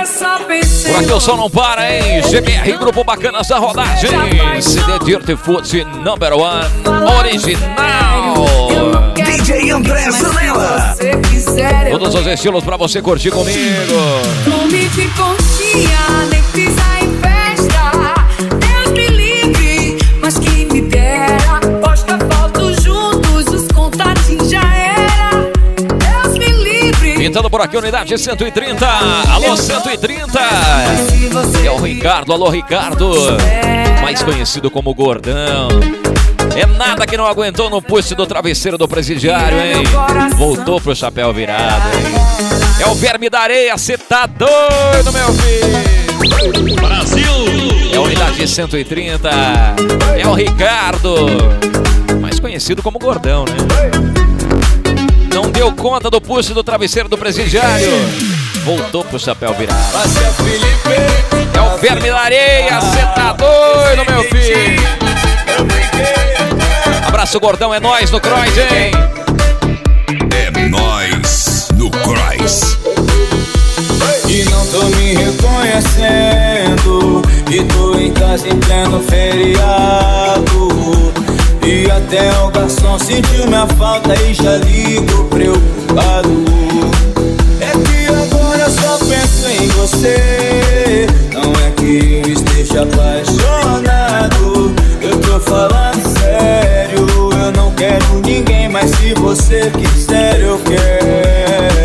Por aqui o som não para, hein? GBR, Grupo Bacanas da Rodagem. CD Dirty Foot Number 1 Original. DJ André Zanella. Todos os estilos pra você curtir comigo. Nome de conchinha, nem pisar em festa. Deus me livre, mas quem me dera. Posta foto juntos, os contatinhos já era. Deus me livre. Pintando por aqui, unidade 130. Alô, 130. É o Ricardo, alô, Ricardo. Mais conhecido como Gordão. É nada que não aguentou no push do travesseiro do presidiário, hein? Voltou pro chapéu virado, hein? É o Verme da Areia, cê tá doido, meu filho? Brasil! É a unidade 130. É o Ricardo. Mais conhecido como Gordão, né? Não deu conta do push do travesseiro do presidiário. Voltou pro chapéu virado. É o Verme da Areia, cê tá doido, meu filho? Abraço, Gordão, é nóis no Cross, hein? É nóis no Cross. E não tô me reconhecendo. E tô em casa em pleno feriado. E até o garçom sentiu minha falta e já ligo preocupado. É que agora eu só penso em você. Não é que eu esteja apaixonado. Eu tô falando sério. Eu não quero ninguém, mas se você quiser eu quero.